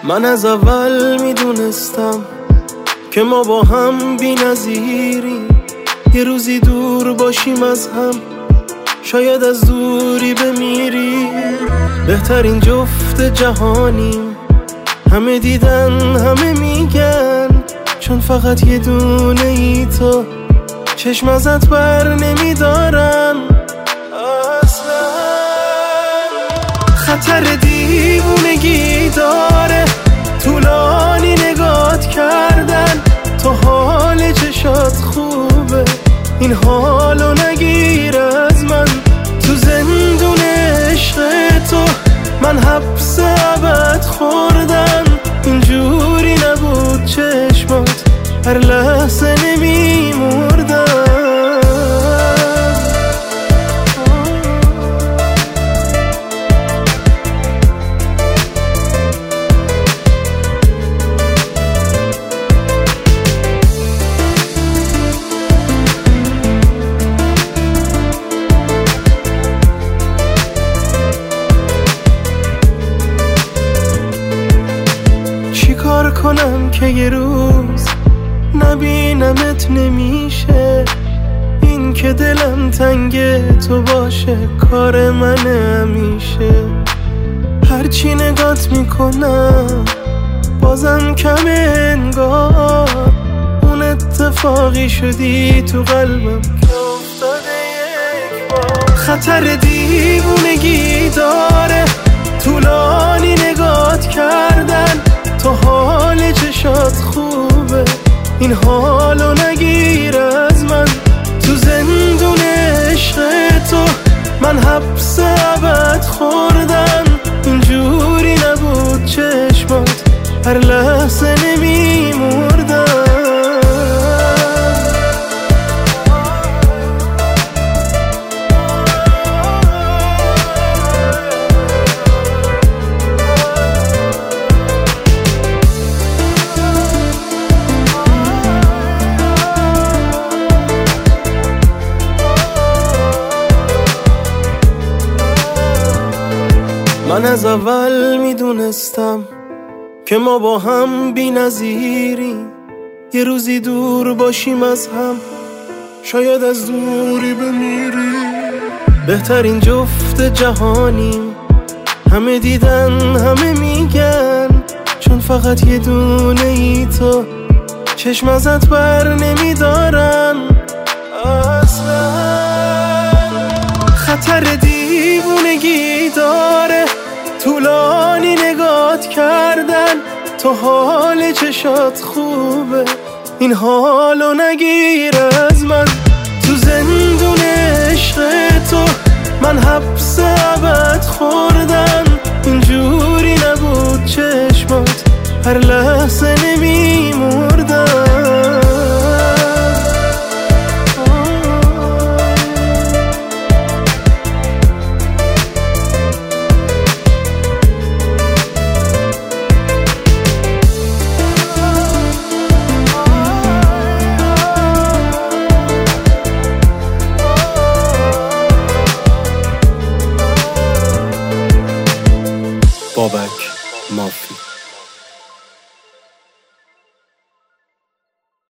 من از اول میدونستم که ما با هم بی‌نظیریم، یه روزی دور باشیم از هم، شاید از دوری بمیریم. بهترین جفت جهانیم، همه دیدن همه میگن، چون فقط یه دونه ای تو چشم ازت بر نمیدارن اصلا. خطر دیوونگی داره طولانی نگات کردن، تو حال چشات خوبه این حالو نگیر از من. تو زندون عشق تو من حبس ابد خوردم، اینجوری نبود چشمات هر لحظه نمیمردم. کار کنم که یه روز نبینمت نمیشه، این که دلم تنگه تو باشه کار منه همیشه. هرچی نگات میکنم بازم کمه انگار، اون اتفاقی شدی تو قلبم که افتاده یک بار. خطر دیوونگی داره طولانی نگات کردن، تو حال چشات خوبه این حالو نگیر از من. تو زندون عشق تو من حبس ابد خوردم، اینجوری نبود چشمات هر لحظه نمیمردم. من از اول میدونستم که ما با هم بی‌نظیریم، یه روزی دور باشیم از هم، شاید از دوری بمیریم. بهترین جفت جهانیم، همه دیدن همه میگن، چون فقط یه دونه ای تو چشم ازت بر نمیدارن اصلا. خطر دیوونگی داره طولانی نگات کردن، تو حال چشات خوبه این حالو نگیر از من. تو زندون عشق تو من حبس ابد خوردم، اینجوری نبود چشمات هر لحظه نمیمون.